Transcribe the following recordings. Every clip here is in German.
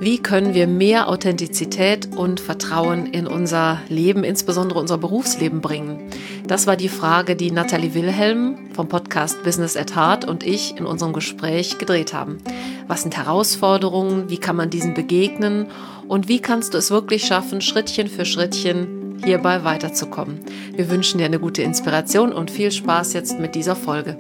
Wie können wir mehr Authentizität und Vertrauen in unser Leben, insbesondere unser Berufsleben bringen? Das war die Frage, die Nathalie Wilhelm vom Podcast Business at Heart und ich in unserem Gespräch gedreht haben. Was sind Herausforderungen? Wie kann man diesen begegnen? Und wie kannst du es wirklich schaffen, Schrittchen für Schrittchen hierbei weiterzukommen? Wir wünschen dir eine gute Inspiration und viel Spaß jetzt mit dieser Folge.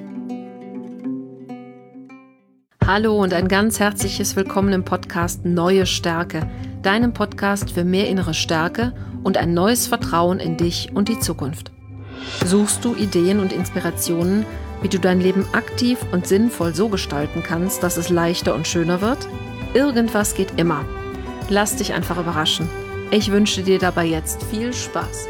Hallo und ein ganz herzliches Willkommen im Podcast Neue Stärke, deinem Podcast für mehr innere Stärke und ein neues Vertrauen in dich und die Zukunft. Suchst du Ideen und Inspirationen, wie du dein Leben aktiv und sinnvoll so gestalten kannst, dass es leichter und schöner wird? Irgendwas geht immer. Lass dich einfach überraschen. Ich wünsche dir dabei jetzt viel Spaß.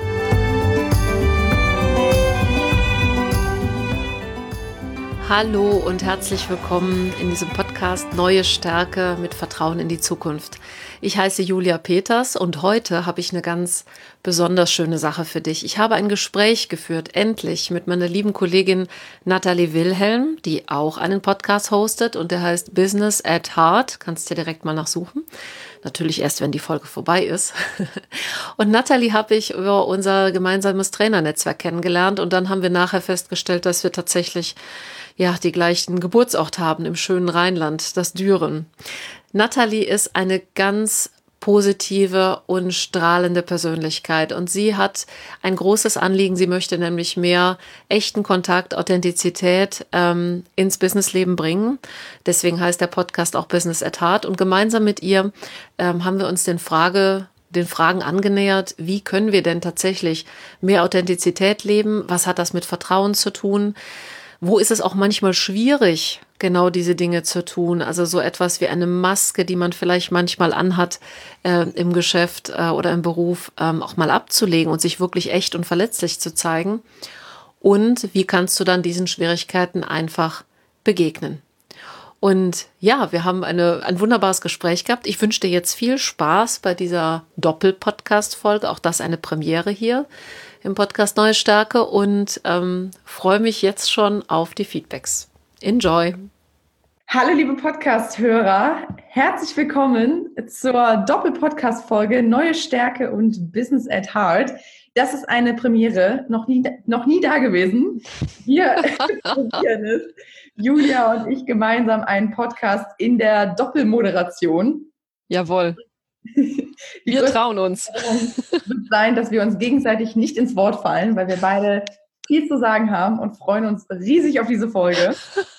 Hallo und herzlich willkommen in diesem Podcast Neue Stärke mit Vertrauen in die Zukunft. Ich heiße Julia Peters und heute habe ich eine ganz besonders schöne Sache für dich. Ich habe ein Gespräch geführt, endlich, mit meiner lieben Kollegin Nathalie Wilhelm, die auch einen Podcast hostet und der heißt Business at Heart. Kannst du dir direkt mal nachsuchen. Natürlich erst, wenn die Folge vorbei ist. Und Nathalie habe ich über unser gemeinsames Trainernetzwerk kennengelernt und dann haben wir nachher festgestellt, dass wir tatsächlich die gleichen Geburtsort haben im schönen Rheinland, das Düren. Nathalie ist eine ganz positive und strahlende Persönlichkeit und sie hat ein großes Anliegen. Sie möchte nämlich mehr echten Kontakt, Authentizität ins Businessleben bringen. Deswegen heißt der Podcast auch Business at Heart und gemeinsam mit ihr haben wir uns den Fragen angenähert, wie können wir denn tatsächlich mehr Authentizität leben? Was hat das mit Vertrauen zu tun? Wo ist es auch manchmal schwierig, genau diese Dinge zu tun? Also so etwas wie eine Maske, die man vielleicht manchmal anhat im Geschäft oder im Beruf, auch mal abzulegen und sich wirklich echt und verletzlich zu zeigen. Und wie kannst du dann diesen Schwierigkeiten einfach begegnen? Und ja, wir haben ein wunderbares Gespräch gehabt. Ich wünsche dir jetzt viel Spaß bei dieser Doppel-Podcast-Folge. Auch das eine Premiere hier im Podcast Neue Stärke und freue mich jetzt schon auf die Feedbacks. Enjoy! Hallo liebe Podcast-Hörer, herzlich willkommen zur Doppel-Podcast-Folge Neue Stärke und Business at Heart. Das ist eine Premiere, noch nie da gewesen. Wir probieren es, Julia und ich gemeinsam einen Podcast in der Doppelmoderation. Jawohl. Wir trauen uns. Wird sein, dass wir uns gegenseitig nicht ins Wort fallen, weil wir beide viel zu sagen haben und freuen uns riesig auf diese Folge.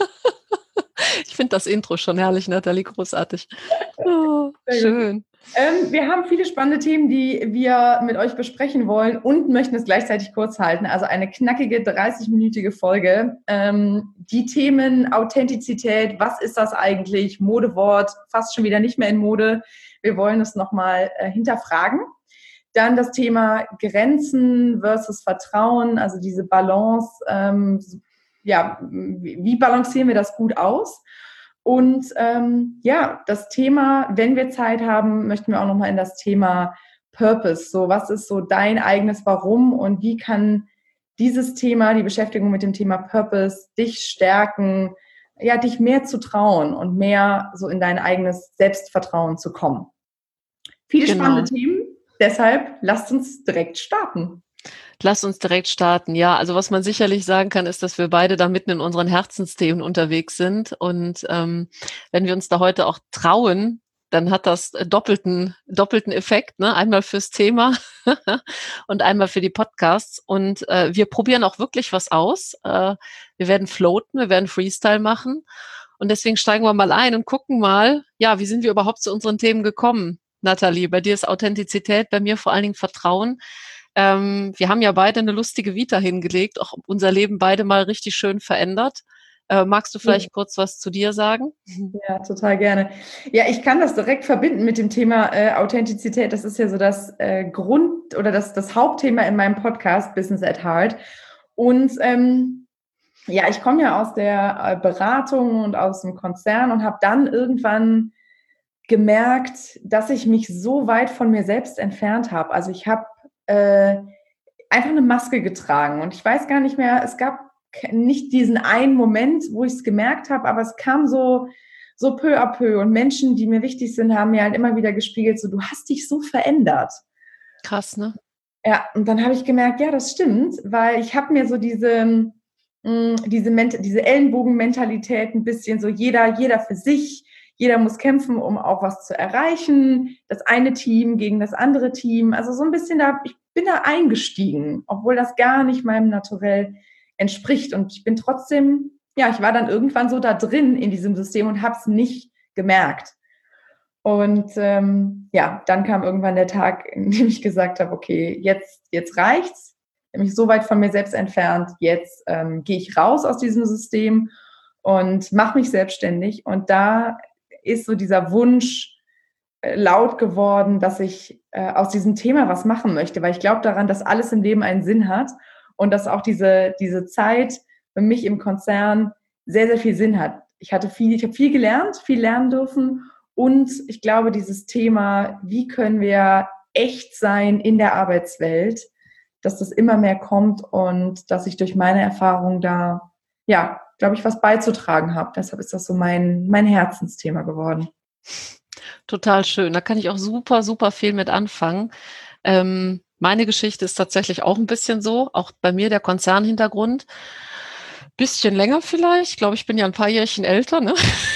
Ich finde das Intro schon herrlich, Nathalie, großartig. Oh, schön. Wir haben viele spannende Themen, die wir mit euch besprechen wollen und möchten es gleichzeitig kurz halten. Also eine knackige 30-minütige Folge. Die Themen Authentizität, was ist das eigentlich? Modewort, fast schon wieder nicht mehr in Mode. Wir wollen es nochmal hinterfragen. Dann das Thema Grenzen versus Vertrauen, also diese Balance. Wie balancieren wir das gut aus? Und das Thema, wenn wir Zeit haben, möchten wir auch nochmal in das Thema Purpose. So, was ist so dein eigenes Warum und wie kann dieses Thema, die Beschäftigung mit dem Thema Purpose, dich stärken, dich mehr zu trauen und mehr so in dein eigenes Selbstvertrauen zu kommen? Viele spannende Themen, deshalb lasst uns direkt starten. Lass uns direkt starten. Ja, also was man sicherlich sagen kann, ist, dass wir beide da mitten in unseren Herzensthemen unterwegs sind. Und wenn wir uns da heute auch trauen, dann hat das doppelten Effekt, ne? Einmal fürs Thema und einmal für die Podcasts. Und wir probieren auch wirklich was aus. Wir werden floaten, wir werden Freestyle machen. Und deswegen steigen wir mal ein und gucken mal, wie sind wir überhaupt zu unseren Themen gekommen, Nathalie? Bei dir ist Authentizität, bei mir vor allen Dingen Vertrauen. Wir haben ja beide eine lustige Vita hingelegt, auch unser Leben beide mal richtig schön verändert. Magst du vielleicht kurz was zu dir sagen? Ja, total gerne. Ja, ich kann das direkt verbinden mit dem Thema Authentizität. Das ist ja so das Grund- oder das Hauptthema in meinem Podcast Business at Heart. Und ich komme ja aus der Beratung und aus dem Konzern und habe dann irgendwann gemerkt, dass ich mich so weit von mir selbst entfernt habe. Also ich habe einfach eine Maske getragen und ich weiß gar nicht mehr, es gab nicht diesen einen Moment, wo ich es gemerkt habe, aber es kam so so peu à peu. Und Menschen, die mir wichtig sind, haben mir halt immer wieder gespiegelt, so, du hast dich so verändert. Krass, ne? Ja, und dann habe ich gemerkt, ja, das stimmt, weil ich habe mir so diese Ellenbogenmentalität ein bisschen so, jeder für sich, jeder muss kämpfen, um auch was zu erreichen, das eine Team gegen das andere Team, also so ein bisschen ich bin da eingestiegen, obwohl das gar nicht meinem Naturell entspricht, und ich bin trotzdem, ja, ich war dann irgendwann so da drin in diesem System und habe es nicht gemerkt. Und ja, dann kam irgendwann der Tag, in dem ich gesagt habe, okay, jetzt reicht's. Ich habe mich so weit von mir selbst entfernt. Jetzt gehe ich raus aus diesem System und mache mich selbstständig. Und da ist so dieser Wunsch laut geworden, dass ich aus diesem Thema was machen möchte, weil ich glaube daran, dass alles im Leben einen Sinn hat und dass auch diese Zeit für mich im Konzern sehr, sehr viel Sinn hat. Ich habe viel gelernt, viel lernen dürfen. Und ich glaube, dieses Thema, wie können wir echt sein in der Arbeitswelt, dass das immer mehr kommt und dass ich durch meine Erfahrung da, ja, glaube ich, was beizutragen habe. Deshalb ist das so mein Herzensthema geworden. Total schön. Da kann ich auch super, super viel mit anfangen. Meine Geschichte ist tatsächlich auch ein bisschen so, auch bei mir der Konzernhintergrund. Bisschen länger vielleicht. Ich glaube, ich bin ja ein paar Jährchen älter, ne?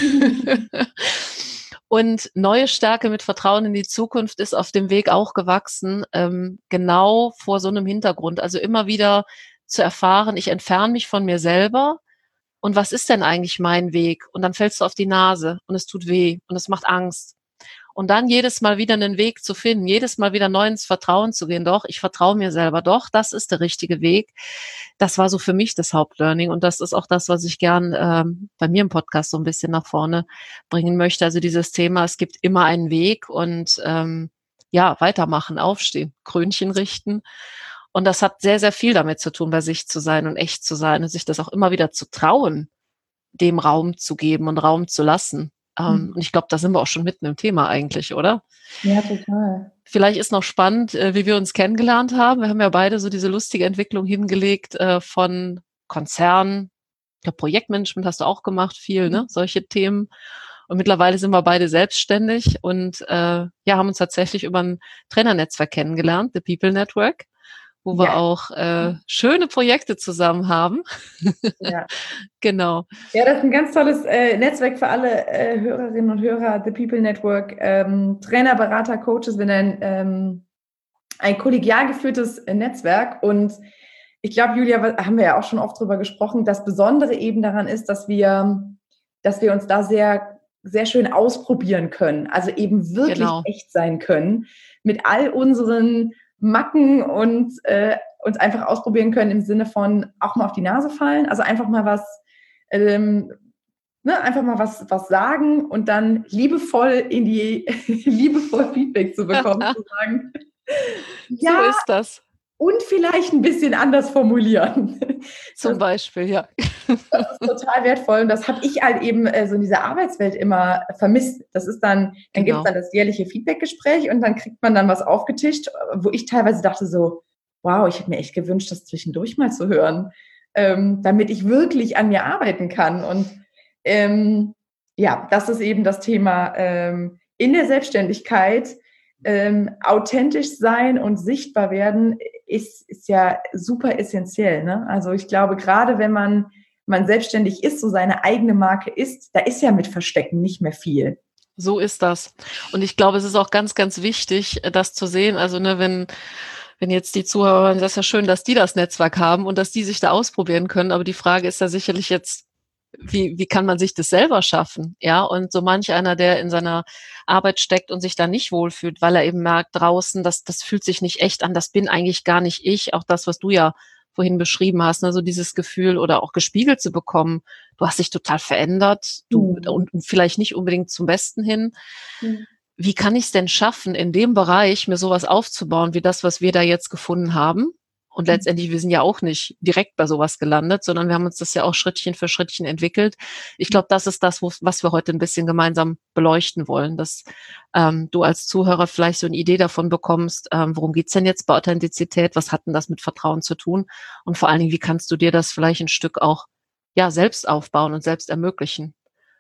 Und neue Stärke mit Vertrauen in die Zukunft ist auf dem Weg auch gewachsen, genau vor so einem Hintergrund. Also immer wieder zu erfahren, ich entferne mich von mir selber. Und was ist denn eigentlich mein Weg? Und dann fällst du auf die Nase und es tut weh und es macht Angst. Und dann jedes Mal wieder einen Weg zu finden, jedes Mal wieder neu ins Vertrauen zu gehen. Doch, ich vertraue mir selber. Doch, das ist der richtige Weg. Das war so für mich das Hauptlearning. Und das ist auch das, was ich gern bei mir im Podcast so ein bisschen nach vorne bringen möchte. Also dieses Thema, es gibt immer einen Weg und ja, weitermachen, aufstehen, Krönchen richten. Und das hat sehr, sehr viel damit zu tun, bei sich zu sein und echt zu sein und sich das auch immer wieder zu trauen, dem Raum zu geben und Raum zu lassen. Und ich glaube, da sind wir auch schon mitten im Thema eigentlich, oder? Ja, total. Vielleicht ist noch spannend, wie wir uns kennengelernt haben. Wir haben ja beide so diese lustige Entwicklung hingelegt von Konzernen. Ich glaube, Projektmanagement hast du auch gemacht, viel, ne? Solche Themen. Und mittlerweile sind wir beide selbstständig und ja, haben uns tatsächlich über ein Trainernetzwerk kennengelernt, The People Network, wo wir auch schöne Projekte zusammen haben. Ja. Genau. Ja, das ist ein ganz tolles Netzwerk für alle Hörerinnen und Hörer, The People Network. Trainer, Berater, Coaches, wir nennen ein kollegial geführtes Netzwerk. Und ich glaube, Julia, haben wir ja auch schon oft drüber gesprochen, das Besondere eben daran ist, dass wir uns da sehr, sehr schön ausprobieren können. Also eben wirklich echt sein können mit all unseren Macken und uns einfach ausprobieren können im Sinne von auch mal auf die Nase fallen. Also einfach mal einfach mal was sagen und dann liebevoll liebevoll Feedback zu bekommen, zu sagen, ja, so ist das. Und vielleicht ein bisschen anders formulieren. Zum Beispiel, ja. Das ist total wertvoll und das habe ich halt eben so in dieser Arbeitswelt immer vermisst. Das ist dann gibt es dann das jährliche Feedbackgespräch und dann kriegt man dann was aufgetischt, wo ich teilweise dachte so, wow, ich hätte mir echt gewünscht, das zwischendurch mal zu hören, damit ich wirklich an mir arbeiten kann. Und ja, das ist eben das Thema in der Selbstständigkeit. Authentisch sein und sichtbar werden ist ja super essentiell. Ne? Also ich glaube, gerade wenn man selbstständig ist, so seine eigene Marke ist, da ist ja mit Verstecken nicht mehr viel. So ist das. Und ich glaube, es ist auch ganz, ganz wichtig, das zu sehen. Also ne, wenn jetzt die Zuhörer, das ist ja schön, dass die das Netzwerk haben und dass die sich da ausprobieren können. Aber die Frage ist ja sicherlich jetzt, wie kann man sich das selber schaffen? Ja, und so manch einer, der in seiner Arbeit steckt und sich da nicht wohlfühlt, weil er eben merkt draußen, das fühlt sich nicht echt an, das bin eigentlich gar nicht ich. Auch das, was du ja vorhin beschrieben hast, ne, so dieses Gefühl oder auch gespiegelt zu bekommen, du hast dich total verändert, und vielleicht nicht unbedingt zum Besten hin. Wie kann ich es denn schaffen, in dem Bereich mir sowas aufzubauen, wie das, was wir da jetzt gefunden haben? Und letztendlich, wir sind ja auch nicht direkt bei sowas gelandet, sondern wir haben uns das ja auch Schrittchen für Schrittchen entwickelt. Ich glaube, das ist das, was wir heute ein bisschen gemeinsam beleuchten wollen, dass du als Zuhörer vielleicht so eine Idee davon bekommst, worum geht's denn jetzt bei Authentizität, was hat denn das mit Vertrauen zu tun? Und vor allen Dingen, wie kannst du dir das vielleicht ein Stück auch ja selbst aufbauen und selbst ermöglichen?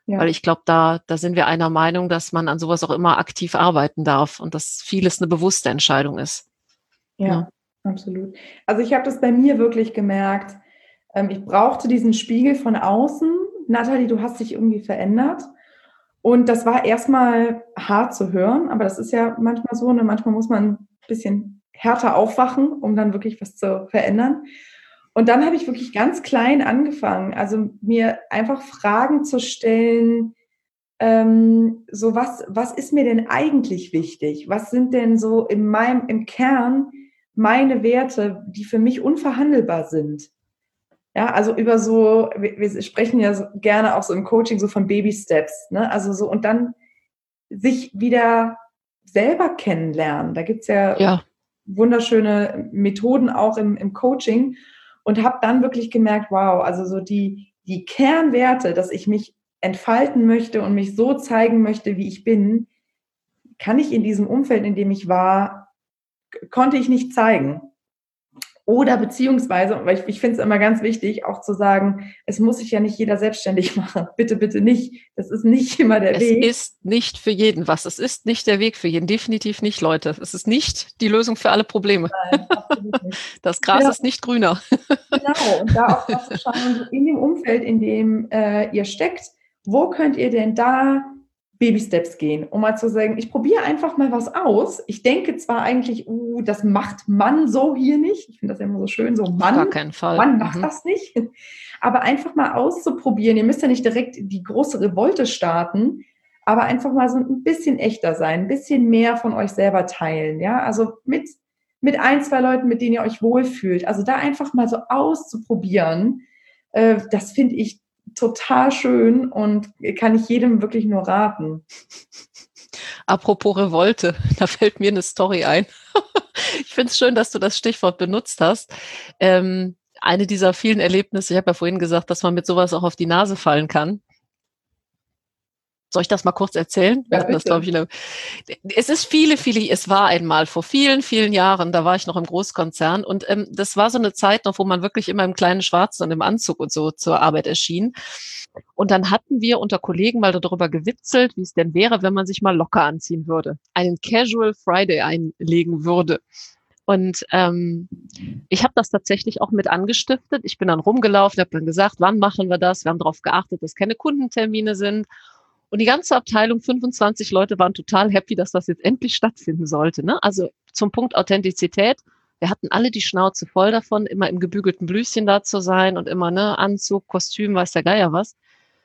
Ja. Weil ich glaube, da sind wir einer Meinung, dass man an sowas auch immer aktiv arbeiten darf und dass vieles eine bewusste Entscheidung ist. Ja, Ne? absolut. Also ich habe das bei mir wirklich gemerkt. Ich brauchte diesen Spiegel von außen. Nathalie, du hast dich irgendwie verändert. Und das war erstmal hart zu hören, aber das ist ja manchmal so, ne? Manchmal muss man ein bisschen härter aufwachen, um dann wirklich was zu verändern. Und dann habe ich wirklich ganz klein angefangen, also mir einfach Fragen zu stellen, so was ist mir denn eigentlich wichtig? Was sind denn so im Kern meine Werte, die für mich unverhandelbar sind? Ja, also über so, wir sprechen ja so gerne auch so im Coaching so von Baby Steps, ne? Also so, und dann sich wieder selber kennenlernen. Da gibt's ja Ja, wunderschöne Methoden auch im Coaching, und habe dann wirklich gemerkt, wow, also so die Kernwerte, dass ich mich entfalten möchte und mich so zeigen möchte, wie ich bin, kann ich in diesem Umfeld, in dem ich war, konnte ich nicht zeigen. Oder beziehungsweise, weil ich finde es immer ganz wichtig, auch zu sagen, es muss sich ja nicht jeder selbstständig machen. Bitte, bitte nicht. Das ist nicht immer der es Weg. ist nicht für jeden was. Es ist nicht der Weg für jeden. Definitiv nicht, Leute. Es ist nicht die Lösung für alle Probleme. Nein, absolut nicht. Das Gras Genau, ist nicht grüner. genau. Und da auch mal zu schauen, so in dem Umfeld, in dem ihr steckt, wo könnt ihr denn da Baby-Steps gehen, um mal zu sagen, ich probiere einfach mal was aus. Ich denke zwar eigentlich, das macht man so hier nicht. Ich finde das ja immer so schön, so Auf gar keinen Fall. Mann macht das nicht. Aber einfach mal auszuprobieren. Ihr müsst ja nicht direkt die große Revolte starten, aber einfach mal so ein bisschen echter sein, ein bisschen mehr von euch selber teilen. Ja, also mit ein, zwei Leuten, mit denen ihr euch wohlfühlt. Also da einfach mal so auszuprobieren, das finde ich total schön und kann ich jedem wirklich nur raten. Apropos Revolte, da fällt mir eine Story ein. Ich finde es schön, dass du das Stichwort benutzt hast. Eine dieser vielen Erlebnisse, ich habe ja vorhin gesagt, dass man mit sowas auch auf die Nase fallen kann. Soll ich das mal kurz erzählen? Wir Ja, hatten das, glaube bitte. ich, es ist es war einmal vor vielen, vielen Jahren, da war ich noch im Großkonzern und das war so eine Zeit noch, wo man wirklich immer im kleinen Schwarzen und im Anzug und so zur Arbeit erschien. Und dann hatten wir unter Kollegen mal darüber gewitzelt, wie es denn wäre, wenn man sich mal locker anziehen würde, einen Casual Friday einlegen würde. Und ich habe das tatsächlich auch mit angestiftet. Ich bin dann rumgelaufen, habe dann gesagt, wann machen wir das? Wir haben darauf geachtet, dass keine Kundentermine sind. Und die ganze Abteilung, 25 Leute, waren total happy, dass das jetzt endlich stattfinden sollte. Ne? Also zum Punkt Authentizität. Wir hatten alle die Schnauze voll davon, immer im gebügelten Blüschen da zu sein und immer ne Anzug, Kostüm, weiß der Geier was.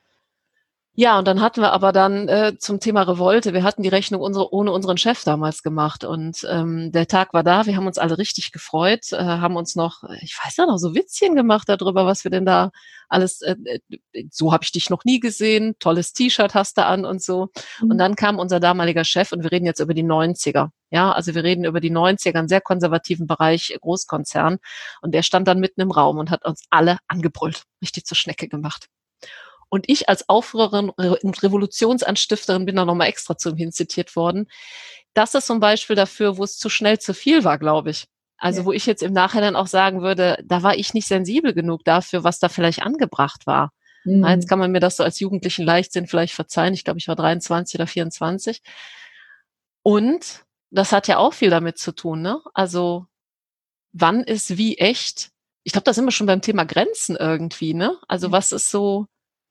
Ja, und dann hatten wir aber dann zum Thema Revolte, wir hatten die Rechnung ohne unseren Chef damals gemacht und der Tag war da, wir haben uns alle richtig gefreut, haben uns noch, ich weiß ja noch, so Witzchen gemacht darüber, was wir denn da alles, so habe ich dich noch nie gesehen, tolles T-Shirt hast du an und so. Und dann kam unser damaliger Chef und wir reden jetzt über die 90er. Ja, also wir reden über die 90er, einen sehr konservativen Bereich, Großkonzern. Und der stand dann mitten im Raum und hat uns alle angebrüllt, richtig zur Schnecke gemacht. Und ich als Aufrührerin und Revolutionsanstifterin bin da nochmal extra zu ihm hin zitiert worden. Das ist zum Beispiel dafür, wo es zu schnell zu viel war, glaube ich. Also Ja. wo ich jetzt im Nachhinein auch sagen würde, da war ich nicht sensibel genug dafür, was da vielleicht angebracht war. Jetzt kann man mir das so als jugendlichen Leichtsinn vielleicht verzeihen. Ich glaube, ich war 23 oder 24. Und das hat ja auch viel damit zu tun, ne? Also wann ist wie echt? Ich glaube, da sind wir schon beim Thema Grenzen irgendwie, ne? Also was ist so,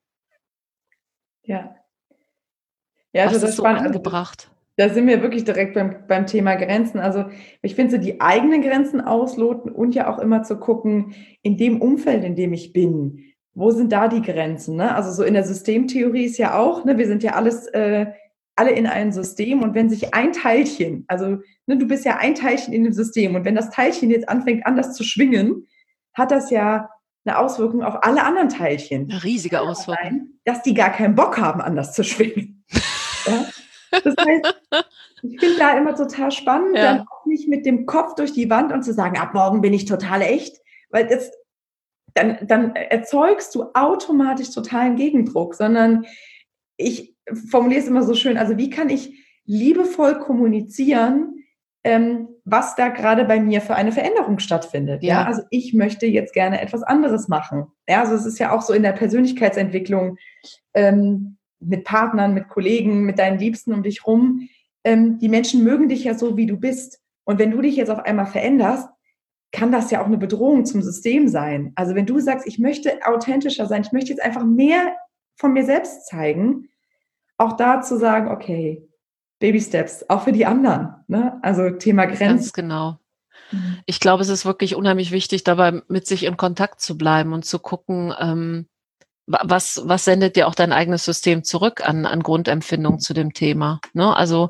Ja. Ja, was total ist so spannend. Also, angebracht? da sind wir wirklich direkt beim Thema Grenzen. Also ich finde so die eigenen Grenzen ausloten und ja auch immer zu gucken, in dem Umfeld, in dem ich bin, wo sind da die Grenzen? Ne? Also so in der Systemtheorie ist ja auch, ne, wir sind ja alle in einem System, und wenn sich ein Teilchen, also ne, du bist ja ein Teilchen in dem System, und wenn das Teilchen jetzt anfängt anders zu schwingen, hat das ja eine Auswirkung auf alle anderen Teilchen. Eine riesige Auswirkung. Sein, dass die gar keinen Bock haben, anders zu schwingen. Ja? Das heißt, ich finde da immer total spannend, Ja. dann auch nicht mit dem Kopf durch die Wand und zu sagen, ab morgen bin ich total echt, weil dann erzeugst du automatisch totalen Gegendruck, sondern ich formuliere es immer so schön, also wie kann ich liebevoll kommunizieren, was da gerade bei mir für eine Veränderung stattfindet. Ja, Ja. also ich möchte jetzt gerne etwas anderes machen. Ja, also es ist ja auch so in der Persönlichkeitsentwicklung, mit Partnern, mit Kollegen, mit deinen Liebsten um dich rum. Die Menschen mögen dich ja so, wie du bist. Und wenn du dich jetzt auf einmal veränderst, kann das ja auch eine Bedrohung zum System sein. Also wenn du sagst, ich möchte authentischer sein, ich möchte jetzt einfach mehr von mir selbst zeigen, auch da zu sagen, okay, Baby Steps, auch für die anderen. Ne? Also Thema Grenzen. Ganz genau. Ich glaube, es ist wirklich unheimlich wichtig, dabei mit sich in Kontakt zu bleiben und zu gucken, was sendet dir auch dein eigenes System zurück an Grundempfindung zu dem Thema. Ne? Also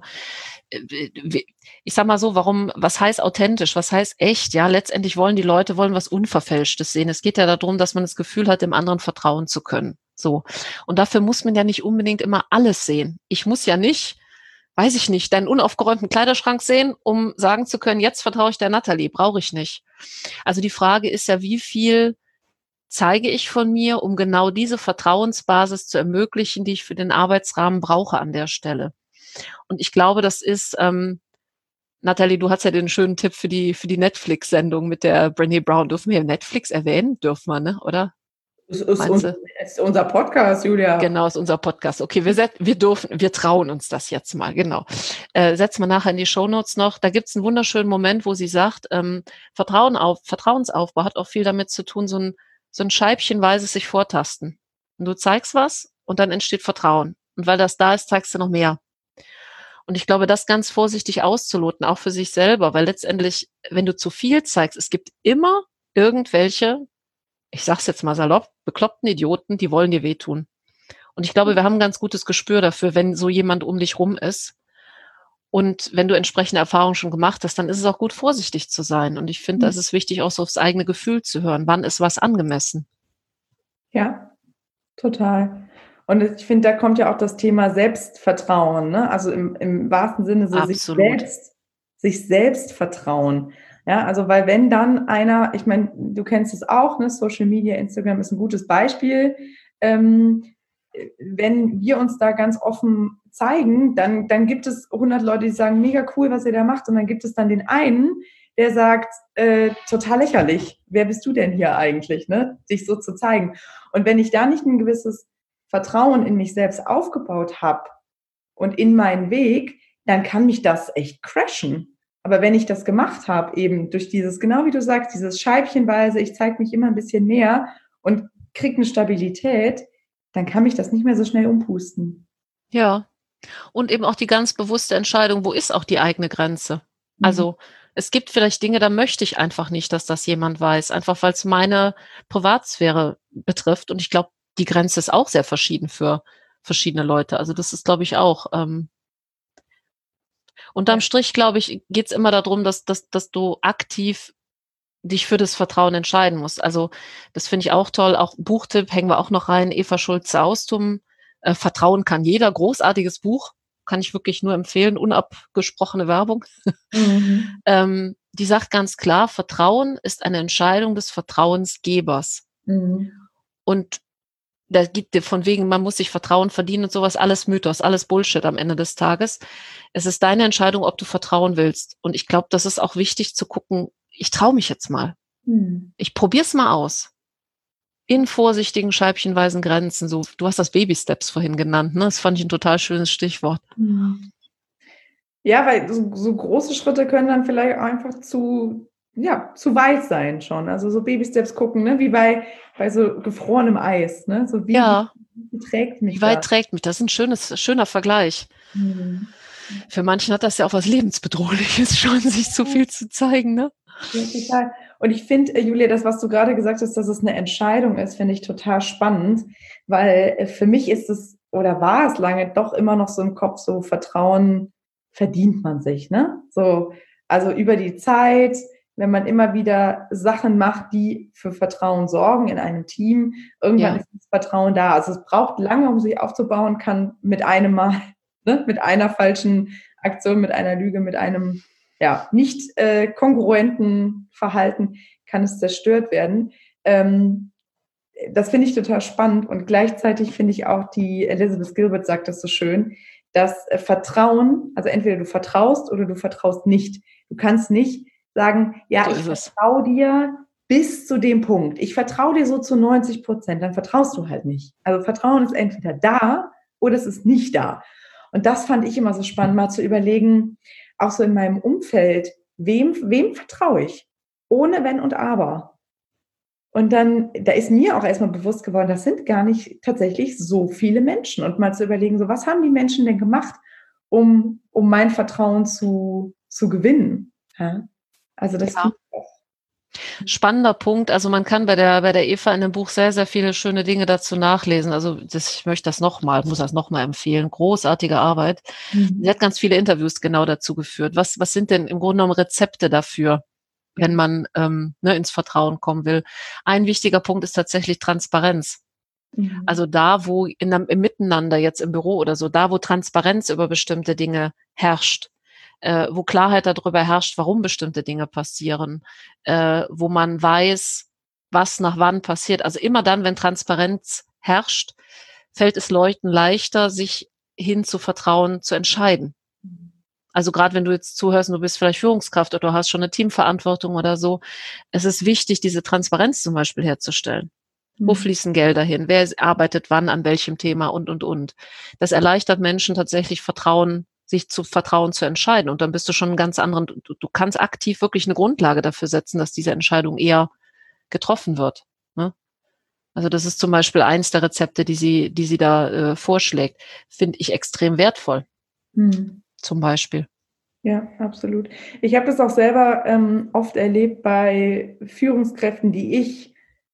ich sag mal so, was heißt authentisch, was heißt echt? Ja, letztendlich wollen was Unverfälschtes sehen. Es geht ja darum, dass man das Gefühl hat, dem anderen vertrauen zu können. So. Und dafür muss man ja nicht unbedingt immer alles sehen. Ich muss ja nicht, weiß ich nicht, deinen unaufgeräumten Kleiderschrank sehen, um sagen zu können, jetzt vertraue ich der Natalie. Brauche ich nicht. Also die Frage ist ja, wie viel zeige ich von mir, um genau diese Vertrauensbasis zu ermöglichen, die ich für den Arbeitsrahmen brauche an der Stelle. Und ich glaube, das ist, Natalie, du hast ja den schönen Tipp für die Netflix-Sendung mit der Brené Brown. Dürfen wir Netflix erwähnen? Dürfen wir, ne? Oder? Ist unser Podcast, Julia. Genau, ist unser Podcast. Okay, wir trauen uns das jetzt mal, genau. Setzen wir nachher in die Shownotes noch. Da gibt's einen wunderschönen Moment, wo sie sagt, Vertrauensaufbau hat auch viel damit zu tun, so ein scheibchenweises sich vortasten. Und du zeigst was und dann entsteht Vertrauen. Und weil das da ist, zeigst du noch mehr. Und ich glaube, das ganz vorsichtig auszuloten, auch für sich selber, weil letztendlich, wenn du zu viel zeigst, es gibt immer irgendwelche, ich sag's jetzt mal salopp, bekloppten Idioten, die wollen dir wehtun. Und ich glaube, wir haben ein ganz gutes Gespür dafür, wenn so jemand um dich rum ist. Und wenn du entsprechende Erfahrungen schon gemacht hast, dann ist es auch gut, vorsichtig zu sein. Und ich finde, das ist wichtig, auch so aufs eigene Gefühl zu hören. Wann ist was angemessen? Ja, total. Und ich finde, da kommt ja auch das Thema Selbstvertrauen, ne? Also im wahrsten Sinne so sich selbst vertrauen. Ja, also weil wenn dann einer, ich meine, du kennst es auch, ne? Social Media, Instagram ist ein gutes Beispiel. Wenn wir uns da ganz offen zeigen, dann gibt es 100 Leute, die sagen, mega cool, was ihr da macht. Und dann gibt es dann den einen, der sagt, total lächerlich, wer bist du denn hier eigentlich, ne? Sich so zu zeigen. Und wenn ich da nicht ein gewisses Vertrauen in mich selbst aufgebaut habe und in meinen Weg, dann kann mich das echt crashen. Aber wenn ich das gemacht habe, eben durch dieses, genau wie du sagst, dieses scheibchenweise, ich zeige mich immer ein bisschen mehr und kriege eine Stabilität, dann kann mich das nicht mehr so schnell umpusten. Ja. Und eben auch die ganz bewusste Entscheidung, wo ist auch die eigene Grenze? Also es gibt vielleicht Dinge, da möchte ich einfach nicht, dass das jemand weiß, einfach weil es meine Privatsphäre betrifft. Und ich glaube, die Grenze ist auch sehr verschieden für verschiedene Leute. Also das ist, glaube ich, auch. Unterm Strich, glaube ich, geht es immer darum, dass du aktiv dich für das Vertrauen entscheiden musst. Also das finde ich auch toll. Auch Buchtipp hängen wir auch noch rein. Eva Schulze-Austum. Vertrauen kann jeder. Großartiges Buch. Kann ich wirklich nur empfehlen. Unabgesprochene Werbung. Die sagt ganz klar, Vertrauen ist eine Entscheidung des Vertrauensgebers. Und da gibt von wegen, man muss sich Vertrauen verdienen und sowas, alles Mythos, alles Bullshit am Ende des Tages. Es ist deine Entscheidung, ob du vertrauen willst. Und ich glaube, das ist auch wichtig zu gucken, ich traue mich jetzt mal. Ich probiere es mal aus. In vorsichtigen, scheibchenweisen Grenzen. So, du hast das Baby Steps vorhin genannt, ne? Das fand ich ein total schönes Stichwort. Ja, weil so große Schritte können dann vielleicht auch einfach zu weit sein schon. Also so Baby Steps gucken, ne? Wie bei so gefrorenem Eis, ne? So wie trägt mich das? Wie weit trägt mich das? Das ist ein schöner Vergleich. Für manchen hat das ja auch was Lebensbedrohliches schon, sich zu viel zu zeigen, ne? Ja, total. Und ich finde, Julia, das, was du gerade gesagt hast, dass es eine Entscheidung ist, finde ich total spannend, weil für mich ist es oder war es lange doch immer noch so im Kopf, so Vertrauen verdient man sich, ne? So, also über die Zeit, wenn man immer wieder Sachen macht, die für Vertrauen sorgen in einem Team, irgendwann ist das Vertrauen da. Also es braucht lange, um sich aufzubauen, kann mit einem Mal, ne, mit einer falschen Aktion, mit einer Lüge, mit einem nicht kongruenten Verhalten kann es zerstört werden. Das finde ich total spannend und gleichzeitig finde ich auch, die Elizabeth Gilbert sagt das so schön, dass Vertrauen, also entweder du vertraust oder du vertraust nicht. Du kannst nicht sagen, ja, so ich vertraue dir bis zu dem Punkt. Ich vertraue dir so zu 90%, dann vertraust du halt nicht. Also Vertrauen ist entweder da oder es ist nicht da. Und das fand ich immer so spannend, mal zu überlegen, auch so in meinem Umfeld, wem vertraue ich? Ohne Wenn und Aber. Und dann, da ist mir auch erstmal bewusst geworden, das sind gar nicht tatsächlich so viele Menschen. Und mal zu überlegen, so was haben die Menschen denn gemacht, um mein Vertrauen zu gewinnen? Ja? Also das Ja. Spannender Punkt. Also man kann bei der Eva in dem Buch sehr, sehr viele schöne Dinge dazu nachlesen. Also ich möchte das muss das nochmal empfehlen. Großartige Arbeit. Sie hat ganz viele Interviews genau dazu geführt. Was sind denn im Grunde genommen Rezepte dafür, wenn man ins Vertrauen kommen will? Ein wichtiger Punkt ist tatsächlich Transparenz. Also da, wo im Miteinander jetzt im Büro oder so, da, wo Transparenz über bestimmte Dinge herrscht, wo Klarheit darüber herrscht, warum bestimmte Dinge passieren, wo man weiß, was nach wann passiert. Also immer dann, wenn Transparenz herrscht, fällt es Leuten leichter, sich hin zu Vertrauen zu entscheiden. Also gerade wenn du jetzt zuhörst und du bist vielleicht Führungskraft oder du hast schon eine Teamverantwortung oder so, es ist wichtig, diese Transparenz zum Beispiel herzustellen. Wo fließen Gelder hin? Wer arbeitet wann an welchem Thema und. Das erleichtert Menschen tatsächlich sich zu Vertrauen zu entscheiden. Und dann bist du schon einen ganz anderen, du kannst aktiv wirklich eine Grundlage dafür setzen, dass diese Entscheidung eher getroffen wird. Ne? Also das ist zum Beispiel eins der Rezepte, die sie da vorschlägt. Finde ich extrem wertvoll. Zum Beispiel. Ja, absolut. Ich habe das auch selber oft erlebt bei Führungskräften, die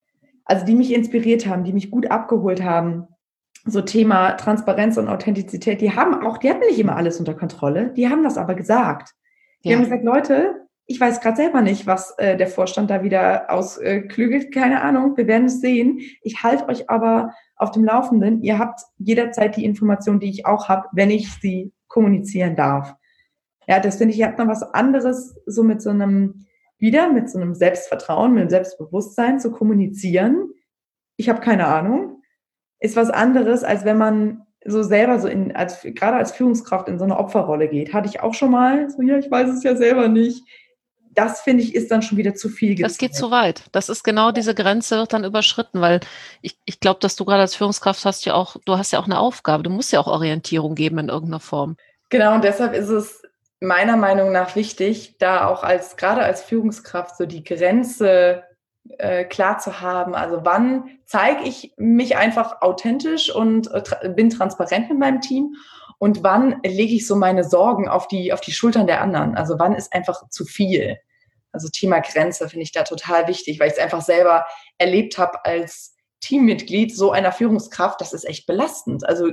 mich inspiriert haben, die mich gut abgeholt haben. So Thema Transparenz und Authentizität, die hatten nicht immer alles unter Kontrolle, die haben das aber gesagt. Die haben gesagt, Leute, ich weiß gerade selber nicht, was der Vorstand da wieder ausklügelt, keine Ahnung, wir werden es sehen. Ich halte euch aber auf dem Laufenden. Ihr habt jederzeit die Informationen, die ich auch habe, wenn ich sie kommunizieren darf. Ja, das finde ich, ihr habt noch was anderes, so mit so einem Selbstvertrauen, mit einem Selbstbewusstsein zu kommunizieren. Ich habe keine Ahnung. Ist was anderes, als wenn man so selber gerade als Führungskraft in so eine Opferrolle geht. Hatte ich auch schon mal, so, ja, ich weiß es ja selber nicht. Das, finde ich, ist dann schon wieder zu viel. Das geht zu weit. Das ist genau diese Grenze wird dann überschritten, weil ich glaube, dass du gerade als Führungskraft du hast ja auch eine Aufgabe. Du musst ja auch Orientierung geben in irgendeiner Form. Genau, und deshalb ist es meiner Meinung nach wichtig, da auch gerade als Führungskraft so die Grenze klar zu haben. Also wann zeige ich mich einfach authentisch und bin transparent mit meinem Team und wann lege ich so meine Sorgen auf die Schultern der anderen. Also wann ist einfach zu viel. Also Thema Grenze finde ich da total wichtig, weil ich es einfach selber erlebt habe als Teammitglied so einer Führungskraft, das ist echt belastend. Also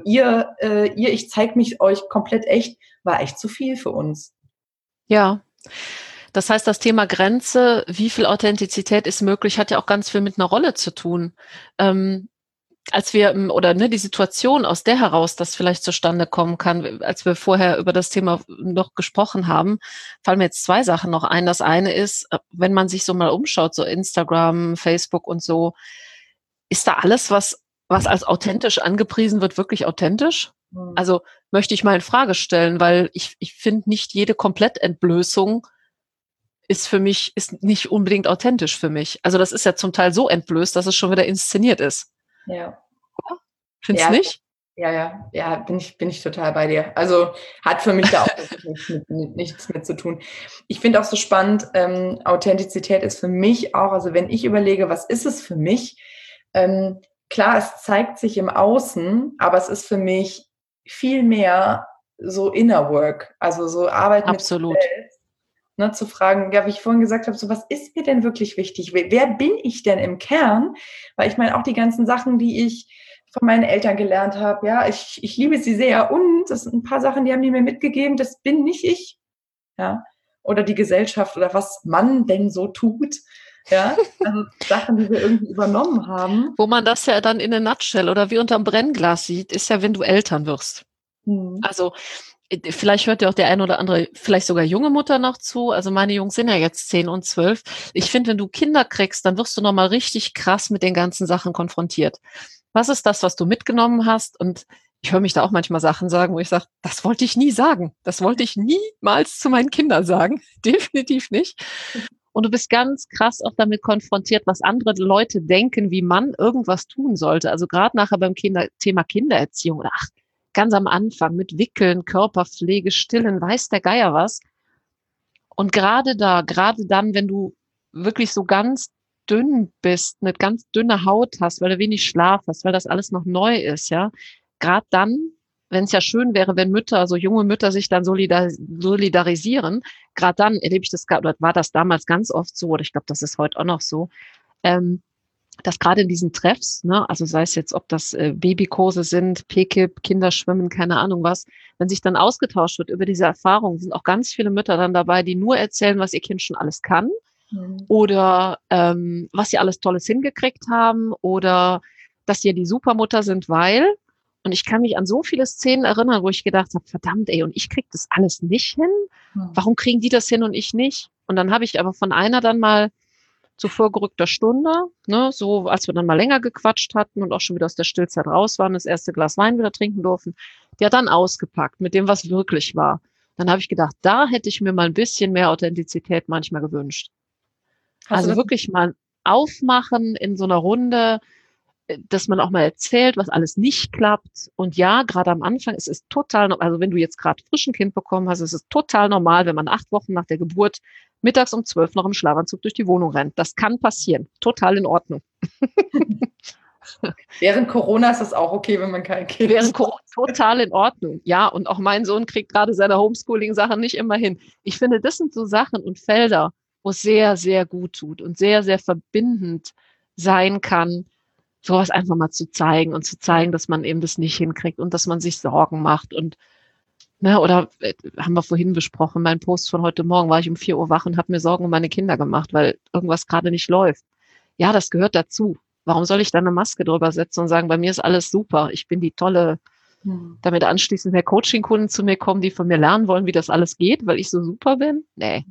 ich zeige mich euch komplett echt, war echt zu viel für uns. Ja, das heißt, das Thema Grenze, wie viel Authentizität ist möglich, hat ja auch ganz viel mit einer Rolle zu tun. Die Situation, aus der heraus das vielleicht zustande kommen kann, als wir vorher über das Thema noch gesprochen haben, fallen mir jetzt zwei Sachen noch ein. Das eine ist, wenn man sich so mal umschaut, so Instagram, Facebook und so, ist da alles, was als authentisch angepriesen wird, wirklich authentisch? Also möchte ich mal in Frage stellen, weil ich finde, nicht jede Komplettentblößung ist nicht unbedingt authentisch für mich. Also das ist ja zum Teil so entblößt, dass es schon wieder inszeniert ist. Ja. Findest du nicht? Ja, bin ich total bei dir. Also hat für mich da auch nichts mit zu tun. Ich finde auch so spannend, Authentizität ist für mich auch, also wenn ich überlege, was ist es für mich? Klar, es zeigt sich im Außen, aber es ist für mich viel mehr so Inner Work, also so Arbeit mit sich selbst. Ne, zu fragen, ja, wie ich vorhin gesagt habe, so was ist mir denn wirklich wichtig? Wer bin ich denn im Kern? Weil ich meine, auch die ganzen Sachen, die ich von meinen Eltern gelernt habe, ja, ich liebe sie sehr und das sind ein paar Sachen, die haben die mir mitgegeben, das bin nicht ich, ja, oder die Gesellschaft oder was man denn so tut, ja, also Sachen, die wir irgendwie übernommen haben. Wo man das ja dann in a nutshell oder wie unterm Brennglas sieht, ist ja, wenn du Eltern wirst. Also vielleicht hört ja auch der eine oder andere, vielleicht sogar junge Mutter noch zu. Also meine Jungs sind ja jetzt 10 und 12. Ich finde, wenn du Kinder kriegst, dann wirst du nochmal richtig krass mit den ganzen Sachen konfrontiert. Was ist das, was du mitgenommen hast? Und ich höre mich da auch manchmal Sachen sagen, wo ich sage, das wollte ich nie sagen. Das wollte ich niemals zu meinen Kindern sagen. Definitiv nicht. Und du bist ganz krass auch damit konfrontiert, was andere Leute denken, wie man irgendwas tun sollte. Also gerade nachher beim Thema Kindererziehung oder ganz am Anfang mit Wickeln, Körperpflege, Stillen, weiß der Geier was. Und gerade dann, wenn du wirklich so ganz dünn bist, eine ganz dünne Haut hast, weil du wenig Schlaf hast, weil das alles noch neu ist, ja, gerade dann, wenn es ja schön wäre, wenn Mütter, so junge Mütter sich dann solidarisieren, gerade dann erlebe ich das, oder war das damals ganz oft so, oder ich glaube, das ist heute auch noch so, ähm, dass gerade in diesen Treffs, ne, also sei es jetzt, ob das Babykurse sind, PKIP, Kinderschwimmen, keine Ahnung was, wenn sich dann ausgetauscht wird über diese Erfahrungen, sind auch ganz viele Mütter dann dabei, die nur erzählen, was ihr Kind schon alles kann oder was sie alles Tolles hingekriegt haben oder dass sie ja die Supermutter sind, weil, und ich kann mich an so viele Szenen erinnern, wo ich gedacht habe, verdammt, ey, und ich krieg das alles nicht hin? Warum kriegen die das hin und ich nicht? Und dann habe ich aber von einer dann mal zu vorgerückter Stunde, ne, so als wir dann mal länger gequatscht hatten und auch schon wieder aus der Stillzeit raus waren, das erste Glas Wein wieder trinken durften, die hat dann ausgepackt mit dem, was wirklich war. Dann habe ich gedacht, da hätte ich mir mal ein bisschen mehr Authentizität manchmal gewünscht. Also wirklich mal aufmachen in so einer Runde, dass man auch mal erzählt, was alles nicht klappt. Und ja, gerade am Anfang ist es total, also wenn du jetzt gerade frisch ein Kind bekommen hast, ist es total normal, wenn man 8 Wochen nach der Geburt mittags um 12 noch im Schlafanzug durch die Wohnung rennt. Das kann passieren. Total in Ordnung. Während Corona ist es auch okay, wenn man kein Kind hat. Während Corona total in Ordnung. Ja, und auch mein Sohn kriegt gerade seine Homeschooling-Sachen nicht immer hin. Ich finde, das sind so Sachen und Felder, wo es sehr, sehr gut tut und sehr, sehr verbindend sein kann, sowas einfach mal zu zeigen und zu zeigen, dass man eben das nicht hinkriegt und dass man sich Sorgen macht und, ne, oder haben wir vorhin besprochen, mein Post von heute Morgen, war ich um 4 Uhr wach und habe mir Sorgen um meine Kinder gemacht, weil irgendwas gerade nicht läuft. Ja, das gehört dazu. Warum soll ich da eine Maske drüber setzen und sagen, bei mir ist alles super, ich bin die tolle, damit anschließend mehr Coaching-Kunden zu mir kommen, die von mir lernen wollen, wie das alles geht, weil ich so super bin? Nee.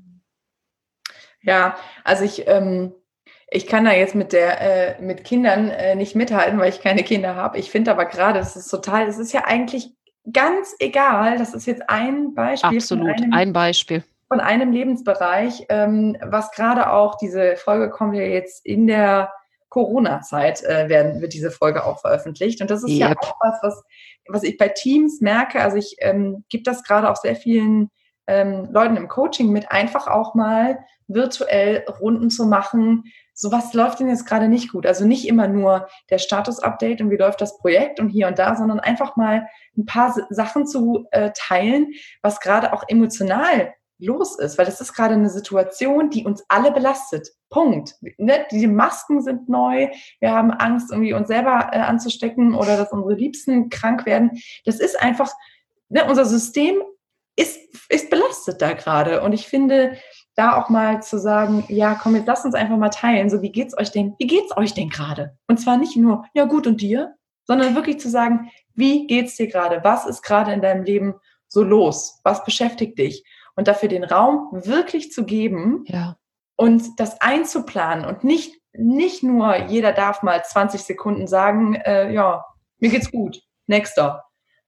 Ja, also ich kann da jetzt mit Kindern nicht mithalten, weil ich keine Kinder habe. Ich finde aber gerade, es ist ja eigentlich ganz egal. Das ist jetzt ein Beispiel Absolut, ein Beispiel. Von einem Lebensbereich, was gerade auch, diese Folge kommt ja jetzt in der Corona-Zeit, wird diese Folge auch veröffentlicht. Und das ist ja auch was ich bei Teams merke. Also ich gebe das gerade auch sehr vielen Leuten im Coaching mit, einfach auch mal virtuell Runden zu machen. So, was läuft denn jetzt gerade nicht gut? Also nicht immer nur der Status-Update und wie läuft das Projekt und hier und da, sondern einfach mal ein paar Sachen zu teilen, was gerade auch emotional los ist, weil das ist gerade eine Situation, die uns alle belastet. Punkt. Ne? Die Masken sind neu, wir haben Angst, irgendwie uns selber anzustecken oder dass unsere Liebsten krank werden. Das ist einfach, ne, unser System ist belastet da gerade. Und ich finde, da auch mal zu sagen, ja, komm, jetzt lasst uns einfach mal teilen, so wie geht's euch denn gerade? Und zwar nicht nur, ja gut, und dir? Sondern wirklich zu sagen, wie geht's dir gerade? Was ist gerade in deinem Leben so los? Was beschäftigt dich? Und dafür den Raum wirklich zu geben, ja, und das einzuplanen und nicht nur, jeder darf mal 20 Sekunden sagen, ja, mir geht's gut, nächster.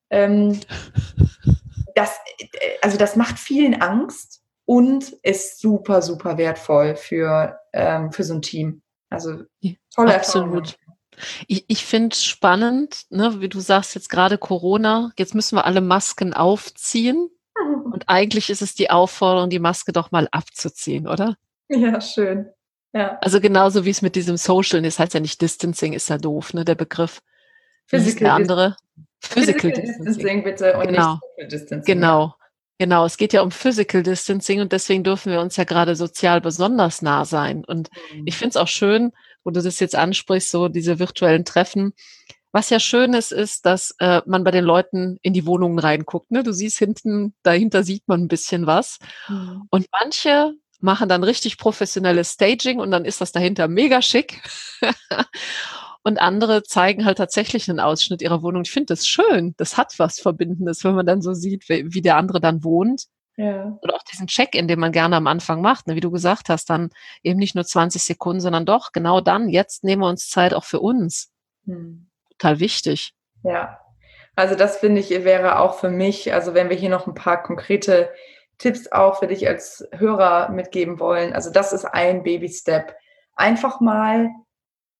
Das macht vielen Angst und ist super, super wertvoll für so ein Team. Also tolle Erfahrung. absolut. Ich finde es spannend, ne, wie du sagst, jetzt gerade Corona, jetzt müssen wir alle Masken aufziehen. Und eigentlich ist es die Aufforderung, die Maske doch mal abzuziehen, oder? Ja, schön. Ja. Also genauso wie es mit diesem Social, das heißt ja nicht Distancing, ist ja doof, ne, der Begriff. Wie hieß der andere? Physical Distancing, bitte, und genau. nicht Social Distancing. Genau. Es geht ja um Physical Distancing und deswegen dürfen wir uns ja gerade sozial besonders nah sein. Und ich finde es auch schön, wo du das jetzt ansprichst, so diese virtuellen Treffen. Was ja schön ist, dass man bei den Leuten in die Wohnungen reinguckt. Ne? Du siehst dahinter sieht man ein bisschen was. Und manche machen dann richtig professionelles Staging und dann ist das dahinter mega schick. Und andere zeigen halt tatsächlich einen Ausschnitt ihrer Wohnung. Ich finde das schön. Das hat was Verbindendes, wenn man dann so sieht, wie der andere dann wohnt. Ja. Und auch diesen Check-in, den man gerne am Anfang macht, ne? Wie du gesagt hast, dann eben nicht nur 20 Sekunden, sondern doch genau dann, jetzt nehmen wir uns Zeit auch für uns. Total wichtig. Ja, also das finde ich, wäre auch für mich, also wenn wir hier noch ein paar konkrete Tipps auch für dich als Hörer mitgeben wollen, also das ist ein Baby-Step. Einfach mal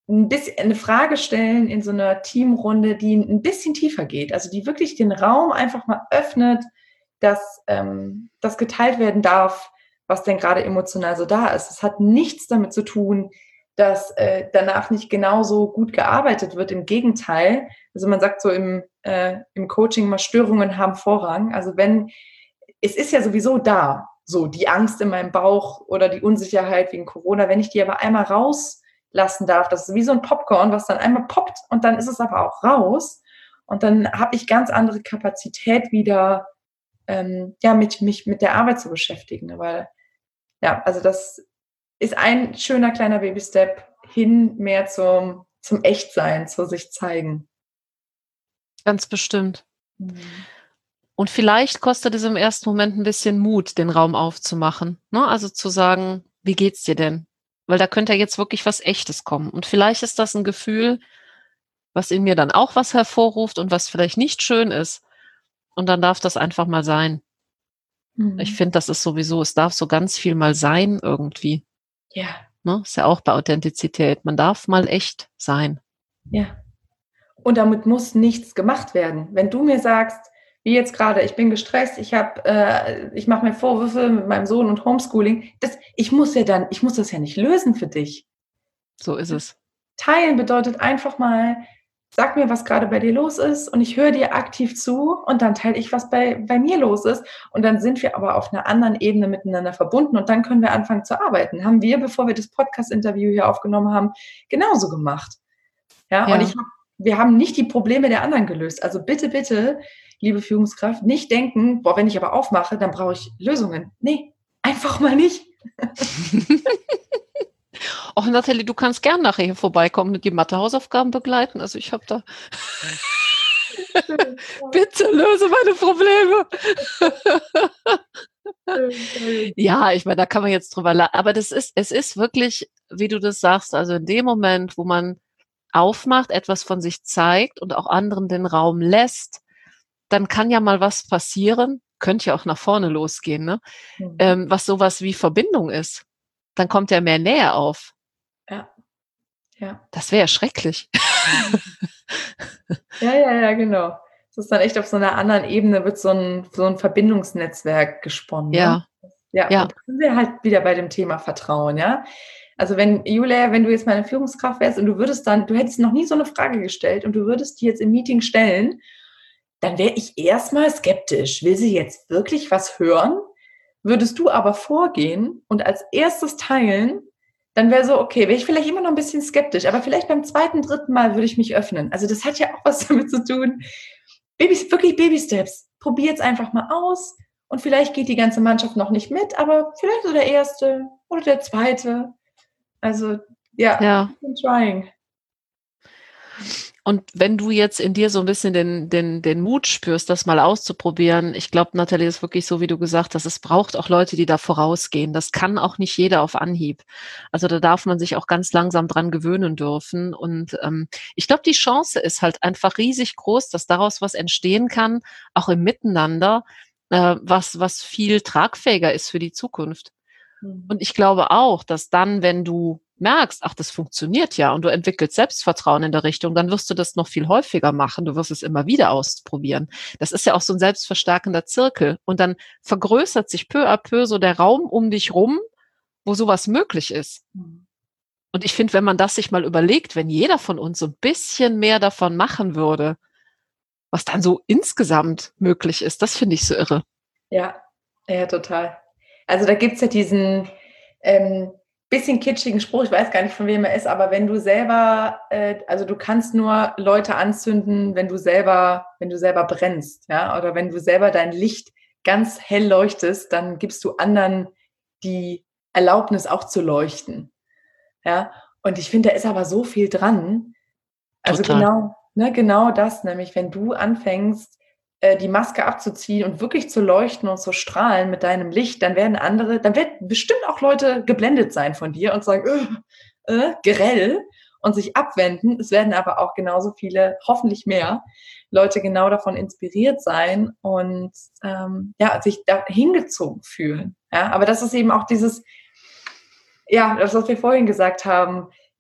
ein bisschen eine Frage stellen in so einer Teamrunde, die ein bisschen tiefer geht, also die wirklich den Raum einfach mal öffnet, dass das geteilt werden darf, was denn gerade emotional so da ist. Es hat nichts damit zu tun, dass danach nicht genauso gut gearbeitet wird. Im Gegenteil. Also man sagt so im Coaching mal, Störungen haben Vorrang. Also wenn, es ist ja sowieso da, so die Angst in meinem Bauch oder die Unsicherheit wegen Corona, wenn ich die aber einmal rauslassen darf, das ist wie so ein Popcorn, was dann einmal poppt und dann ist es aber auch raus. Und dann habe ich ganz andere Kapazität wieder, mich mit der Arbeit zu beschäftigen. Aber ja, also das ist ein schöner kleiner Baby-Step hin mehr zum Echtsein, zu sich zeigen. Ganz bestimmt. Mhm. Und vielleicht kostet es im ersten Moment ein bisschen Mut, den Raum aufzumachen, ne? Also zu sagen: „Wie geht's dir denn?“ Weil da könnte ja jetzt wirklich was Echtes kommen. Und vielleicht ist das ein Gefühl, was in mir dann auch was hervorruft und was vielleicht nicht schön ist. Und dann darf das einfach mal sein. Ich Mhm. finde, das ist sowieso, es darf so ganz viel mal sein irgendwie, Ja, ne? Ist ja auch bei Authentizität. Man darf mal echt sein. ja. Und damit muss nichts gemacht werden. Wenn du mir sagst, wie jetzt gerade, ich bin gestresst, ich mache mir Vorwürfe mit meinem Sohn und Homeschooling, ich muss das ja nicht lösen für dich. So ist es. Teilen bedeutet einfach mal, sag mir, was gerade bei dir los ist und ich höre dir aktiv zu und dann teile ich, was bei mir los ist. Und dann sind wir aber auf einer anderen Ebene miteinander verbunden und dann können wir anfangen zu arbeiten. Haben wir, bevor wir das Podcast-Interview hier aufgenommen haben, genauso gemacht. Ja, und Ja. wir haben nicht die Probleme der anderen gelöst. Also bitte, bitte, liebe Führungskraft, nicht denken, boah, wenn ich aber aufmache, dann brauche ich Lösungen. Nee, einfach mal nicht. Och, Nathalie, du kannst gern nachher hier vorbeikommen und die Mathehausaufgaben begleiten. Also, ich habe da Schön, bitte löse meine Probleme. schön, schön. Ja, ich meine, da kann man jetzt drüber aber es ist wirklich, wie du das sagst, also in dem Moment, wo man aufmacht, etwas von sich zeigt und auch anderen den Raum lässt, dann kann ja mal was passieren, könnte ja auch nach vorne losgehen, ne? Mhm. Was so was wie Verbindung ist. Dann kommt ja mehr Nähe auf. Ja, ja. Das wäre ja schrecklich. Mhm. Ja, ja, ja, genau. Es ist dann echt auf so einer anderen Ebene wird so ein Verbindungsnetzwerk gesponnen, ne? Ja, Ja, ja, und da sind wir halt wieder bei dem Thema Vertrauen, ja? Also, wenn du jetzt meine Führungskraft wärst und du hättest noch nie so eine Frage gestellt und du würdest die jetzt im Meeting stellen, dann wäre ich erst mal skeptisch. Will sie jetzt wirklich was hören? Würdest du aber vorgehen und als erstes teilen, dann wäre so, okay, wäre ich vielleicht immer noch ein bisschen skeptisch, aber vielleicht beim zweiten, dritten Mal würde ich mich öffnen. Also, das hat ja auch was damit zu tun, wirklich Baby-Steps. Probier es einfach mal aus und vielleicht geht die ganze Mannschaft noch nicht mit, aber vielleicht so der erste oder der zweite. Also, ja, ja. keep on trying. Und wenn du jetzt in dir so ein bisschen den Mut spürst, das mal auszuprobieren, ich glaube, Nathalie, ist wirklich so, wie du gesagt hast, es braucht auch Leute, die da vorausgehen. Das kann auch nicht jeder auf Anhieb. Also, da darf man sich auch ganz langsam dran gewöhnen dürfen. Und, ich glaube, die Chance ist halt einfach riesig groß, dass daraus was entstehen kann, auch im Miteinander, was viel tragfähiger ist für die Zukunft. Mhm. Und ich glaube auch, dass dann, wenn du merkst, ach, das funktioniert ja und du entwickelst Selbstvertrauen in der Richtung, dann wirst du das noch viel häufiger machen. Du wirst es immer wieder ausprobieren. Das ist ja auch so ein selbstverstärkender Zirkel. Und dann vergrößert sich peu à peu so der Raum um dich rum, wo sowas möglich ist. Mhm. Und ich finde, wenn man das sich mal überlegt, wenn jeder von uns so ein bisschen mehr davon machen würde, was dann so insgesamt möglich ist, das finde ich so irre. Ja, ja, total. Also, da gibt's ja diesen, ähm, bisschen kitschigen Spruch, ich weiß gar nicht, von wem er ist, aber wenn du selber also, du kannst nur Leute anzünden, wenn du selber brennst, ja? Oder wenn du selber dein Licht ganz hell leuchtest, dann gibst du anderen die Erlaubnis, auch zu leuchten, ja? Und ich finde, da ist aber so viel dran. Also Total. genau das, nämlich wenn du anfängst, die Maske abzuziehen und wirklich zu leuchten und zu strahlen mit deinem Licht, dann werden bestimmt auch Leute geblendet sein von dir und sagen: grell“ und sich abwenden. Es werden aber auch genauso viele, hoffentlich mehr, Leute genau davon inspiriert sein und, ja, sich da hingezogen fühlen, ja? Aber das ist eben auch dieses, ja, das, was wir vorhin gesagt haben,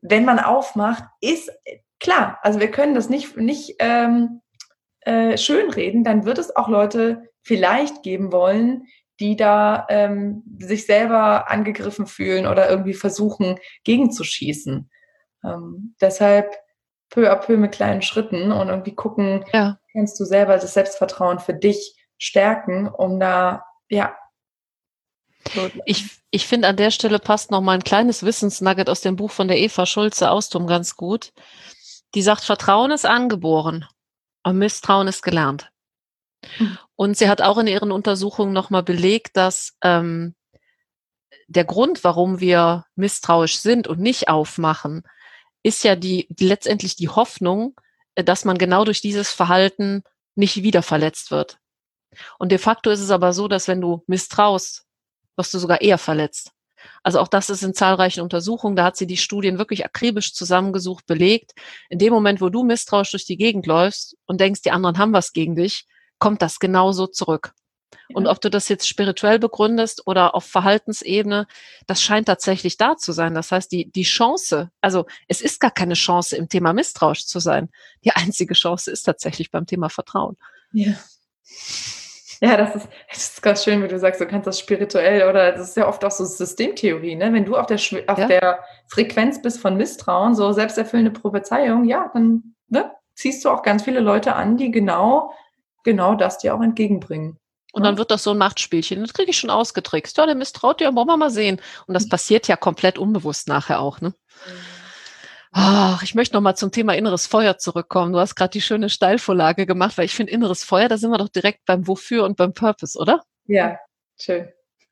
wenn man aufmacht, ist klar, also wir können das nicht schönreden, dann wird es auch Leute vielleicht geben wollen, die da sich selber angegriffen fühlen oder irgendwie versuchen, gegenzuschießen. Deshalb peu à peu mit kleinen Schritten und irgendwie gucken, Ja. kannst du selber das Selbstvertrauen für dich stärken, um da, ja. So. Ich finde, an der Stelle passt noch mal ein kleines Wissensnugget aus dem Buch von der Eva Schulze-Austum ganz gut. Die sagt, Vertrauen ist angeboren und Misstrauen ist gelernt. Und sie hat auch in ihren Untersuchungen noch mal belegt, dass der Grund, warum wir misstrauisch sind und nicht aufmachen, ist ja letztendlich die Hoffnung, dass man genau durch dieses Verhalten nicht wieder verletzt wird. Und de facto ist es aber so, dass wenn du misstraust, wirst du sogar eher verletzt. Also auch das ist in zahlreichen Untersuchungen, da hat sie die Studien wirklich akribisch zusammengesucht, belegt. In dem Moment, wo du misstrauisch durch die Gegend läufst und denkst, die anderen haben was gegen dich, kommt das genauso zurück. Ja. Und ob du das jetzt spirituell begründest oder auf Verhaltensebene, das scheint tatsächlich da zu sein. Das heißt, die Chance, also es ist gar keine Chance, im Thema misstrauisch zu sein. Die einzige Chance ist tatsächlich beim Thema Vertrauen. Ja. Ja, das ist ganz schön, wie du sagst, du kannst das spirituell oder das ist ja oft auch so Systemtheorie, ne? Wenn du auf der Frequenz bist von Misstrauen, so selbsterfüllende Prophezeiung, ja, dann ziehst du auch ganz viele Leute an, die genau das dir auch entgegenbringen. Und dann wird das so ein Machtspielchen. Das kriege ich schon ausgetrickst. Ja, der misstraut dir, wollen wir mal sehen. Und das passiert ja komplett unbewusst nachher auch, ne? Ach, ich möchte noch mal zum Thema inneres Feuer zurückkommen. Du hast gerade die schöne Steilvorlage gemacht, weil ich finde, inneres Feuer, da sind wir doch direkt beim Wofür und beim Purpose, oder? Ja, schön.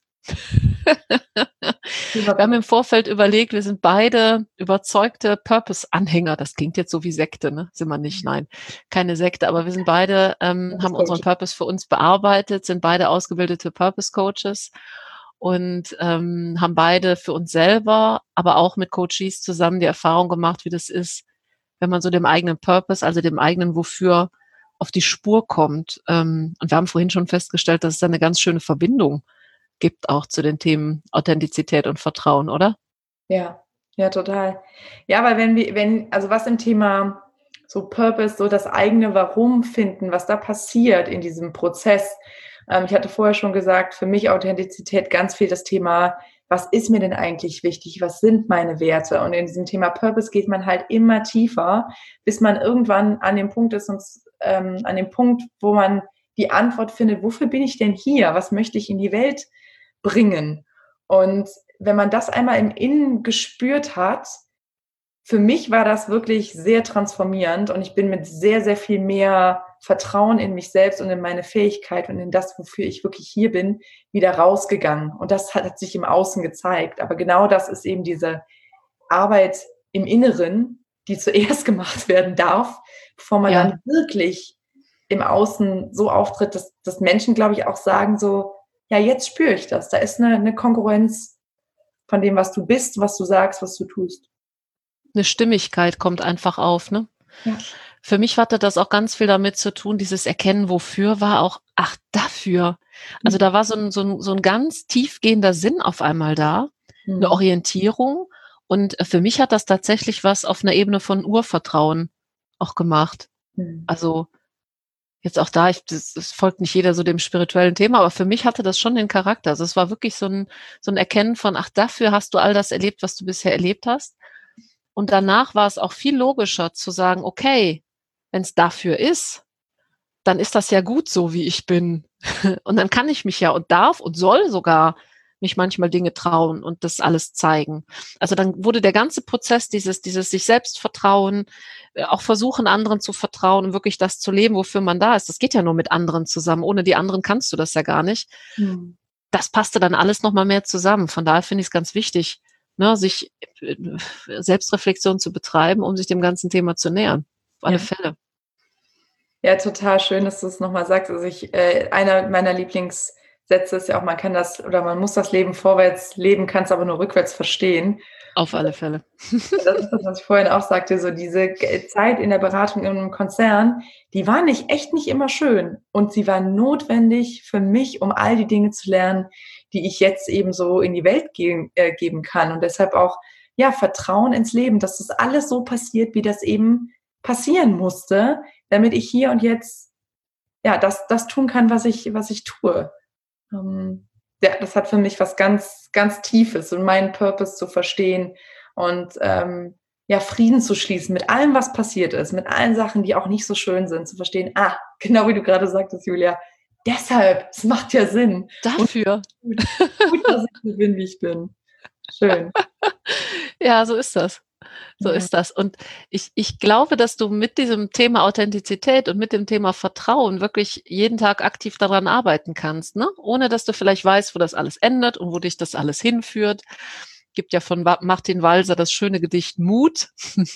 Wir haben im Vorfeld überlegt, wir sind beide überzeugte Purpose-Anhänger. Das klingt jetzt so wie Sekte, ne? Sind wir nicht, nein, keine Sekte, aber wir sind beide, haben unseren Purpose für uns bearbeitet, sind beide ausgebildete Purpose-Coaches und haben beide für uns selber, aber auch mit Coaches zusammen die Erfahrung gemacht, wie das ist, wenn man so dem eigenen Purpose, also dem eigenen Wofür auf die Spur kommt. Und wir haben vorhin schon festgestellt, dass es da eine ganz schöne Verbindung gibt auch zu den Themen Authentizität und Vertrauen, oder? Ja, ja, total. Ja, weil also was im Thema so Purpose, so das eigene Warum finden, was da passiert in diesem Prozess. Ich hatte vorher schon gesagt, für mich Authentizität ganz viel das Thema, was ist mir denn eigentlich wichtig? Was sind meine Werte? Und in diesem Thema Purpose geht man halt immer tiefer, bis man irgendwann an dem Punkt ist, an dem Punkt, wo man die Antwort findet, wofür bin ich denn hier? Was möchte ich in die Welt bringen? Und wenn man das einmal im Innen gespürt hat, für mich war das wirklich sehr transformierend und ich bin mit sehr, sehr viel mehr Vertrauen in mich selbst und in meine Fähigkeit und in das, wofür ich wirklich hier bin, wieder rausgegangen. Und das hat sich im Außen gezeigt. Aber genau das ist eben diese Arbeit im Inneren, die zuerst gemacht werden darf, bevor man dann wirklich im Außen so auftritt, dass Menschen, glaube ich, auch sagen so, ja, jetzt spüre ich das. Da ist eine Kongruenz von dem, was du bist, was du sagst, was du tust. Eine Stimmigkeit kommt einfach auf, ne? Ja. Für mich hatte das auch ganz viel damit zu tun, dieses Erkennen, wofür war auch, ach, dafür. Also da war so ein ganz tiefgehender Sinn auf einmal da, eine Orientierung. Und für mich hat das tatsächlich was auf einer Ebene von Urvertrauen auch gemacht. Also jetzt auch da, es folgt nicht jeder so dem spirituellen Thema, aber für mich hatte das schon den Charakter. Also es war wirklich so ein Erkennen von, ach, dafür hast du all das erlebt, was du bisher erlebt hast. Und danach war es auch viel logischer zu sagen, okay, wenn es dafür ist, dann ist das ja gut so, wie ich bin. Und dann kann ich mich ja und darf und soll sogar mich manchmal Dinge trauen und das alles zeigen. Also dann wurde der ganze Prozess, dieses sich selbst vertrauen, auch versuchen, anderen zu vertrauen und wirklich das zu leben, wofür man da ist. Das geht ja nur mit anderen zusammen. Ohne die anderen kannst du das ja gar nicht. Das passte dann alles nochmal mehr zusammen. Von daher finde ich es ganz wichtig, ne, sich Selbstreflexion zu betreiben, um sich dem ganzen Thema zu nähern. Auf alle Fälle. Ja, total schön, dass du es nochmal sagst. Also einer meiner Lieblingssätze ist ja auch, man muss das Leben vorwärts leben, kann es aber nur rückwärts verstehen. Auf alle Fälle. Das ist das, was ich vorhin auch sagte, so diese Zeit in der Beratung in einem Konzern, die war echt nicht immer schön. Und sie war notwendig für mich, um all die Dinge zu lernen, die ich jetzt eben so in die Welt geben kann. Und deshalb auch ja, Vertrauen ins Leben, dass das alles so passiert, wie das eben passieren musste, damit ich hier und jetzt ja das tun kann, was ich tue. Ja, das hat für mich was ganz, ganz Tiefes und meinen Purpose zu verstehen und ja, Frieden zu schließen mit allem, was passiert ist, mit allen Sachen, die auch nicht so schön sind, zu verstehen, genau wie du gerade sagtest, Julia, deshalb, es macht ja Sinn. Dafür. Und gut, dass ich so bin, wie ich bin. Schön. Ja, so ist das. So Ja. ist das. Und ich glaube, dass du mit diesem Thema Authentizität und mit dem Thema Vertrauen wirklich jeden Tag aktiv daran arbeiten kannst, ne? Ohne dass du vielleicht weißt, wo das alles endet und wo dich das alles hinführt. Gibt ja von Martin Walser das schöne Gedicht Mut,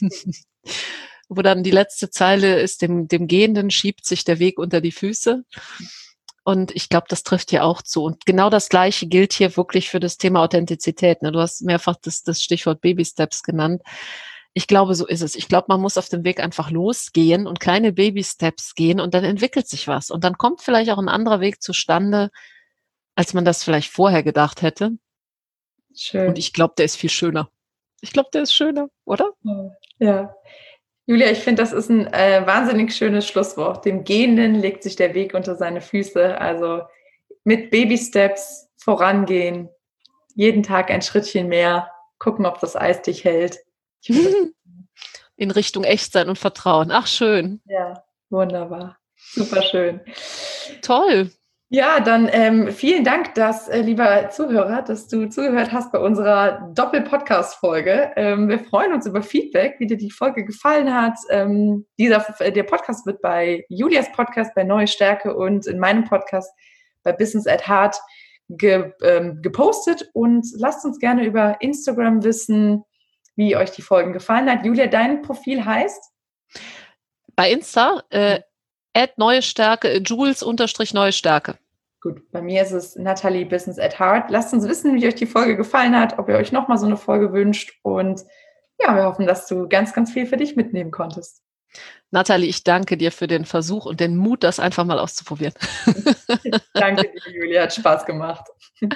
wo dann die letzte Zeile ist, dem Gehenden schiebt sich der Weg unter die Füße. Und ich glaube, das trifft hier auch zu. Und genau das Gleiche gilt hier wirklich für das Thema Authentizität. Ne? Du hast mehrfach das Stichwort Baby Steps genannt. Ich glaube, so ist es. Ich glaube, man muss auf dem Weg einfach losgehen und kleine Baby Steps gehen und dann entwickelt sich was. Und dann kommt vielleicht auch ein anderer Weg zustande, als man das vielleicht vorher gedacht hätte. Schön. Und ich glaube, der ist viel schöner. Ich glaube, der ist schöner, oder? Ja. Julia, ich finde, das ist ein wahnsinnig schönes Schlusswort. Dem Gehenden legt sich der Weg unter seine Füße. Also mit Baby-Steps vorangehen, jeden Tag ein Schrittchen mehr, gucken, ob das Eis dich hält. In Richtung Echtsein und Vertrauen. Ach, schön. Ja, wunderbar. Super schön. Toll. Ja, dann vielen Dank, lieber Zuhörer, dass du zugehört hast bei unserer Doppel-Podcast-Folge. Wir freuen uns über Feedback, wie dir die Folge gefallen hat. Der Podcast wird bei Julias Podcast bei Neue Stärke und in meinem Podcast bei Business at Heart gepostet. Und lasst uns gerne über Instagram wissen, wie euch die Folgen gefallen hat. Julia, dein Profil heißt? Bei Insta @Neue Stärke, Jules_Neue Stärke. Gut, bei mir ist es Natalie Business at Heart. Lasst uns wissen, wie euch die Folge gefallen hat, ob ihr euch nochmal so eine Folge wünscht. Und ja, wir hoffen, dass du ganz, ganz viel für dich mitnehmen konntest. Natalie, ich danke dir für den Versuch und den Mut, das einfach mal auszuprobieren. Danke dir, Julia. Hat Spaß gemacht.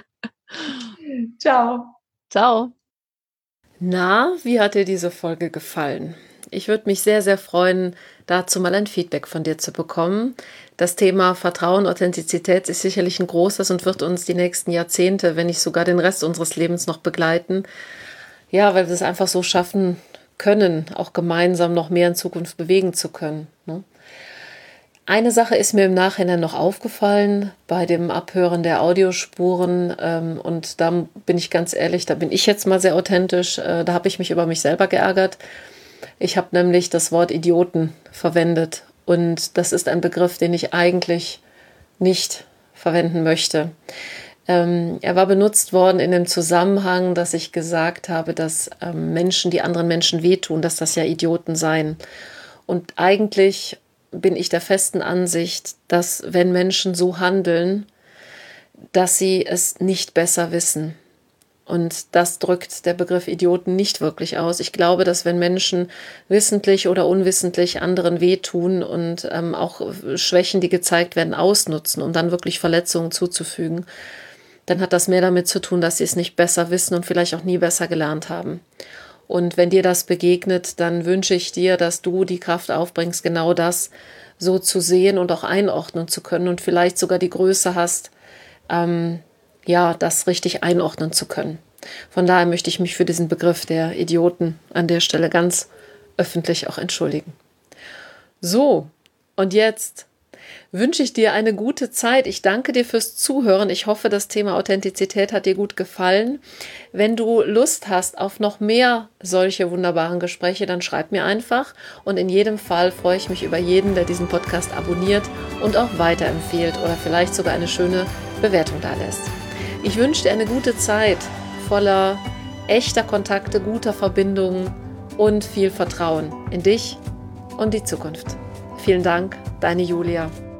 Ciao. Ciao. Na, wie hat dir diese Folge gefallen? Ich würde mich sehr, sehr freuen, dazu mal ein Feedback von dir zu bekommen. Das Thema Vertrauen, Authentizität ist sicherlich ein großes und wird uns die nächsten Jahrzehnte, wenn nicht sogar den Rest unseres Lebens noch begleiten. Ja, weil wir es einfach so schaffen können, auch gemeinsam noch mehr in Zukunft bewegen zu können. Ne? Eine Sache ist mir im Nachhinein noch aufgefallen bei dem Abhören der Audiospuren und da bin ich ganz ehrlich, da bin ich jetzt mal sehr authentisch, da habe ich mich über mich selber geärgert. Ich habe nämlich das Wort Idioten verwendet und das ist ein Begriff, den ich eigentlich nicht verwenden möchte. Er war benutzt worden in dem Zusammenhang, dass ich gesagt habe, dass Menschen, die anderen Menschen wehtun, dass das ja Idioten seien. Und eigentlich bin ich der festen Ansicht, dass wenn Menschen so handeln, dass sie es nicht besser wissen. Und das drückt der Begriff Idioten nicht wirklich aus. Ich glaube, dass wenn Menschen wissentlich oder unwissentlich anderen wehtun und auch Schwächen, die gezeigt werden, ausnutzen, um dann wirklich Verletzungen zuzufügen, dann hat das mehr damit zu tun, dass sie es nicht besser wissen und vielleicht auch nie besser gelernt haben. Und wenn dir das begegnet, dann wünsche ich dir, dass du die Kraft aufbringst, genau das so zu sehen und auch einordnen zu können und vielleicht sogar die Größe hast, das richtig einordnen zu können. Von daher möchte ich mich für diesen Begriff der Idioten an der Stelle ganz öffentlich auch entschuldigen. So, und jetzt wünsche ich dir eine gute Zeit. Ich danke dir fürs Zuhören. Ich hoffe, das Thema Authentizität hat dir gut gefallen. Wenn du Lust hast auf noch mehr solche wunderbaren Gespräche, dann schreib mir einfach. Und in jedem Fall freue ich mich über jeden, der diesen Podcast abonniert und auch weiterempfiehlt oder vielleicht sogar eine schöne Bewertung da lässt. Ich wünsche dir eine gute Zeit voller echter Kontakte, guter Verbindungen und viel Vertrauen in dich und die Zukunft. Vielen Dank, deine Julia.